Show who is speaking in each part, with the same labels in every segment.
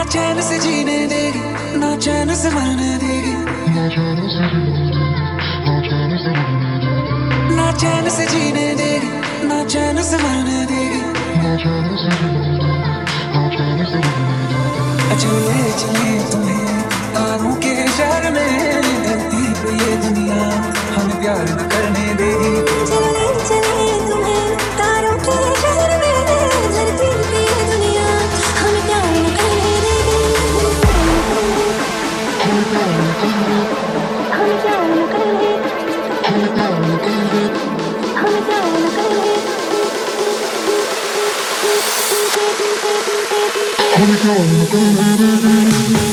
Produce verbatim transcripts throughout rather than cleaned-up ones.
Speaker 1: चैन से जीने देगी, ना चैन से मरने देगी, ना चैन से ना चैन से जीने देगी, ना चैन से मरने देगी, ना चैन से ना चैन से चले चले तुम्हें तारों के शहर में, धरती पे ये दुनिया हमें प्यार न करने देगी।
Speaker 2: चले चले तुम्हें तारों के शहर में, धरती पे ये दुनिया हमें प्यार न करने देगी। हमें प्यार न करने, हमें प्यार न करने, हमें प्यार न करने, हमें प्यार न करने, हमें प्यार न करने।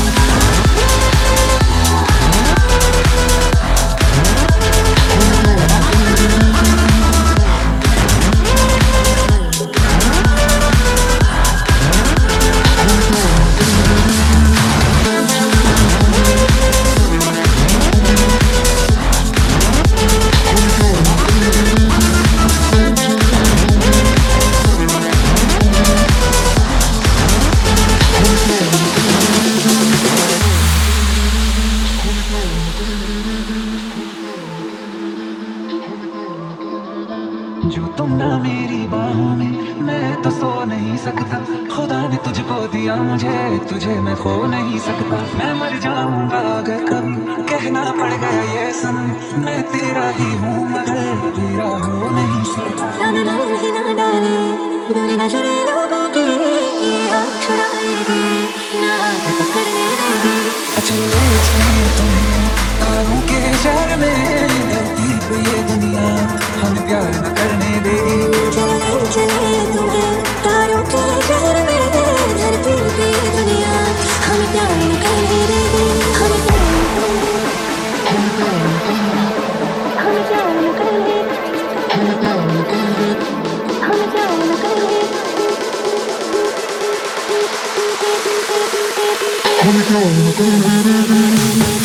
Speaker 1: जो तुम ना मेरी बाहों में, मैं तो सो नहीं सकता। खुदा ने तुझको दिया मुझे, तुझे मैं खो नहीं सकता। मैं मर जाऊंगा अगर कभी कहना पड़ गया ये सनम, मैं तेरा ही हूँ मगर तेरा हो नहीं सकता।
Speaker 2: ना ना ही ना डाले बुरी नजरें लोगों की, ये आँख छुड़ाएगी ना हाथ पकड़ने देगी।
Speaker 1: चले चले तुम्हें तारों के शहर में, धरती पे ये दुनिया हमें प्यार न करने देगी।
Speaker 2: चले चले तुम्हें तारों के शहर में, धरती पे ये दुनिया हमें प्यार न करने देगी। हमें प्यार न करने, हमें प्यार न करने, हमें प्यार न करने, हमें प्यार न करने, हमें प्यार न करने, हमें प्यार न करने।